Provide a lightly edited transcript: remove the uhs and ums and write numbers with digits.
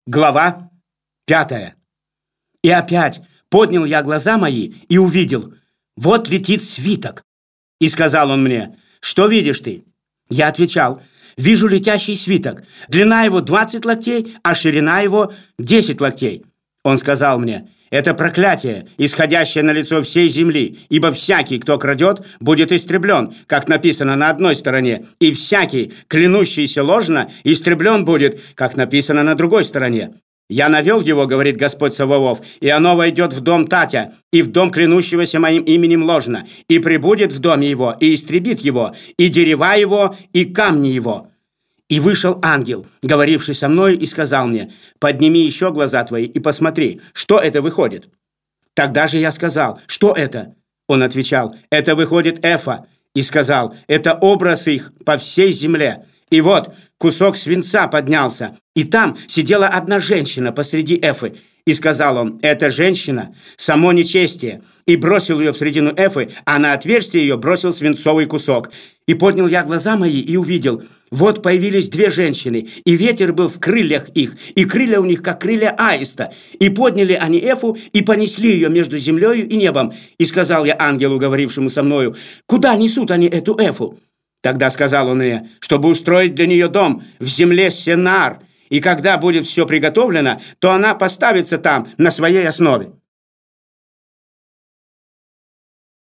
Глава 5. И опять поднял я глаза мои и увидел, вот летит свиток. И сказал он мне: что видишь ты? Я отвечал: вижу летящий свиток. Длина его 20 локтей, а ширина его 10 локтей. Он сказал мне: это проклятие, исходящее на лицо всей земли, ибо всякий, кто крадет, будет истреблен, как написано на одной стороне, и всякий, клянущийся ложно, истреблен будет, как написано на другой стороне. Я навел его, говорит Господь Саваоф, и оно войдет в дом Татя, и в дом клянущегося моим именем ложно, и прибудет в доме его, и истребит его, и дерева его, и камни его. И вышел ангел, говоривший со мной, и сказал мне: подними еще глаза твои и посмотри, что это выходит. Тогда же я сказал: что это? Он отвечал: это выходит Эфа. И сказал: это образ их по всей земле. И вот кусок свинца поднялся, и там сидела одна женщина посреди Эфы. И сказал он: эта женщина – само нечестие. И бросил ее в середину Эфы, а на отверстие ее бросил свинцовый кусок. И поднял я глаза мои и увидел, вот появились две женщины, и ветер был в крыльях их, и крылья у них, как крылья аиста. И подняли они Эфу, и понесли ее между землею и небом. И сказал я ангелу, говорившему со мною: куда несут они эту Эфу? Тогда сказал он мне, чтобы устроить для нее дом в земле Сенаар, и когда будет все приготовлено, то она поставится там на своей основе.